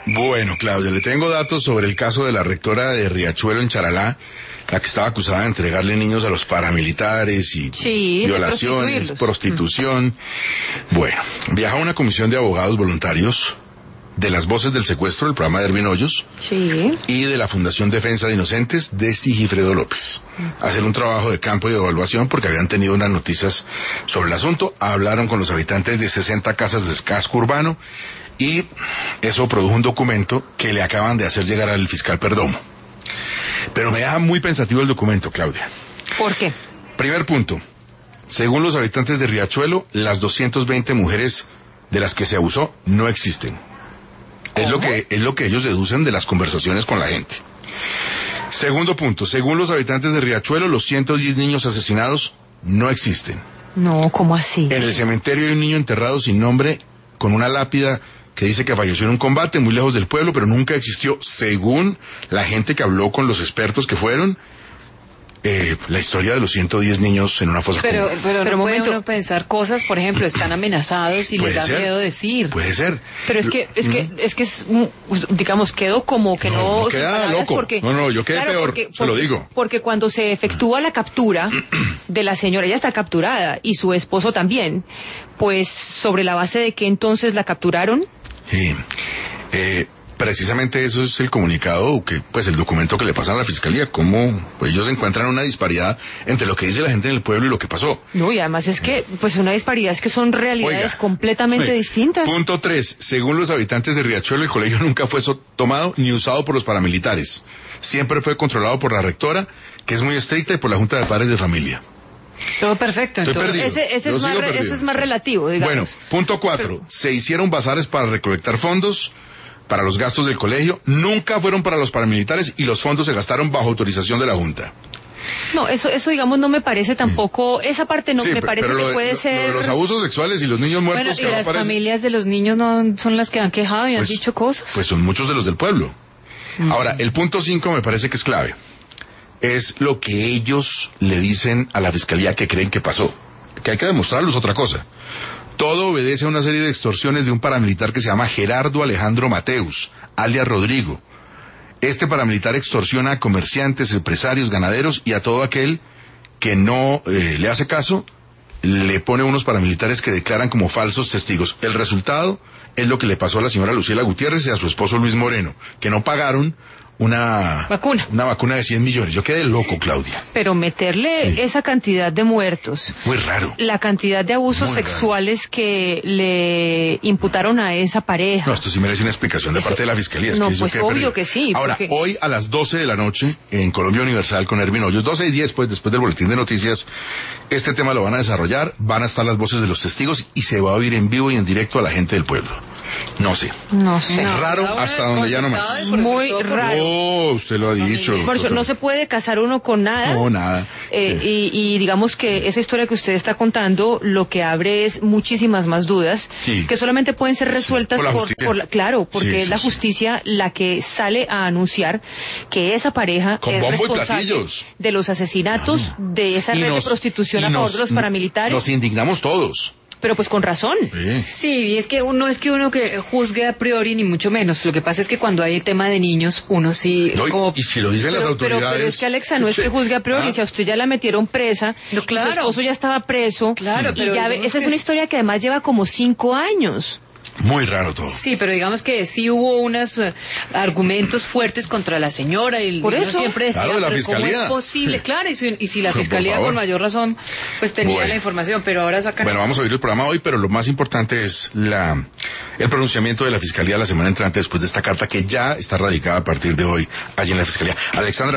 Bueno, Claudia, le tengo datos sobre el caso de la rectora de Riachuelo en Charalá, la que estaba acusada de entregarle niños a los paramilitares y violaciones, prostitución. Bueno, viaja una comisión de abogados voluntarios de las Voces del Secuestro, el programa de Ervin Hoyos, y de la Fundación Defensa de Inocentes de Sigifredo López. Hacer un trabajo de campo y de evaluación porque habían tenido unas noticias sobre el asunto. Hablaron con los habitantes de 60 casas del casco urbano y eso produjo un documento que le acaban de hacer llegar al fiscal Perdomo. Pero me deja muy pensativo el documento, Claudia. ¿Por qué? Primer punto. Según los habitantes de Riachuelo, las 220 mujeres de las que se abusó no existen. Es lo que ellos deducen de las conversaciones con la gente. Segundo punto, según los habitantes de Riachuelo, los 110 niños asesinados no existen. No, ¿cómo así? En el cementerio hay un niño enterrado sin nombre, con una lápida que dice que falleció en un combate muy lejos del pueblo, pero nunca existió, según la gente que habló con los expertos que fueron, la historia de los 110 niños en una fosa común. Pero no puede uno pensar cosas, por ejemplo, están amenazados y les da miedo decir. Puede ser. Pero es que digamos, quedo como que no queda loco. Porque, no, yo quedé peor, se lo digo. Porque cuando se efectúa la captura de la señora, ella está capturada, y su esposo también, pues, ¿sobre la base de qué entonces la capturaron? Sí, precisamente eso es el comunicado, pues el documento que le pasan a la fiscalía, cómo pues, ellos encuentran una disparidad entre lo que dice la gente en el pueblo y lo que pasó. No, y además es que, pues una disparidad es que son realidades completamente distintas. Punto 3, según los habitantes de Riachuelo, el colegio nunca fue tomado ni usado por los paramilitares. Siempre fue controlado por la rectora, que es muy estricta, y por la Junta de Padres de Familia. Todo perfecto. Entonces, ese es más relativo, digamos. Bueno, punto 4, se hicieron bazares para recolectar fondos para los gastos del colegio, nunca fueron para los paramilitares y los fondos se gastaron bajo autorización de la Junta. No, eso digamos no me parece tampoco, esa parte no me parece que puede ser. Los abusos sexuales y los niños muertos. Bueno, y las familias de los niños no son las que han quejado y han dicho cosas. Pues son muchos de los del pueblo. Ahora, el punto 5 me parece que es clave. Es lo que ellos le dicen a la fiscalía que creen que pasó. Que hay que demostrarlos otra cosa. Todo obedece a una serie de extorsiones de un paramilitar que se llama Gerardo Alejandro Mateus, alias Rodrigo. Este paramilitar extorsiona a comerciantes, empresarios, ganaderos y a todo aquel que no le hace caso, le pone unos paramilitares que declaran como falsos testigos. El resultado es lo que le pasó a la señora Luciela Gutiérrez y a su esposo Luis Moreno, que no pagaron una vacuna de 100 millones. Yo quedé loco, Claudia. Pero meterle esa cantidad de muertos. Muy raro. La cantidad de abusos sexuales que le imputaron a esa pareja. No, esto sí merece una explicación de parte de la fiscalía. No, pues obvio que sí. Ahora, hoy a las 12 de la noche, en Colombia Universal con Ervin Hoyos, 12:10, pues, después del boletín de noticias, este tema lo van a desarrollar, van a estar las voces de los testigos y se va a oír en vivo y en directo a la gente del pueblo. No sé. Raro hasta donde ya no más. Muy raro. Oh, usted lo ha dicho. Por eso no se puede casar uno con nada. No, nada. Y digamos que esa historia que usted está contando lo que abre es muchísimas más dudas que solamente pueden ser resueltas porque es la justicia la que sale a anunciar que esa pareja es responsable de los asesinatos de esa red de prostitución a favor de los paramilitares. Nos indignamos todos. Pero pues con razón. Sí, y es que uno que juzgue a priori ni mucho menos. Lo que pasa es que cuando hay el tema de niños, uno sí... Y si lo dicen las autoridades... Pero es que, Alexa, no es que juzgue a priori. Si a usted ya la metieron presa, y su esposo ya estaba preso, y ya esa es una historia que además lleva como 5 años. Muy raro todo. Sí, pero digamos que sí hubo unos argumentos fuertes contra la señora y por eso siempre decía, la pero fiscalía. ¿cómo es posible? Claro, y si la fiscalía con mayor razón pues tenía la información, pero ahora sacan... Bueno, vamos a oír el programa hoy, pero lo más importante es el pronunciamiento de la fiscalía la semana entrante después de esta carta que ya está radicada a partir de hoy allí en la fiscalía. Alexandra.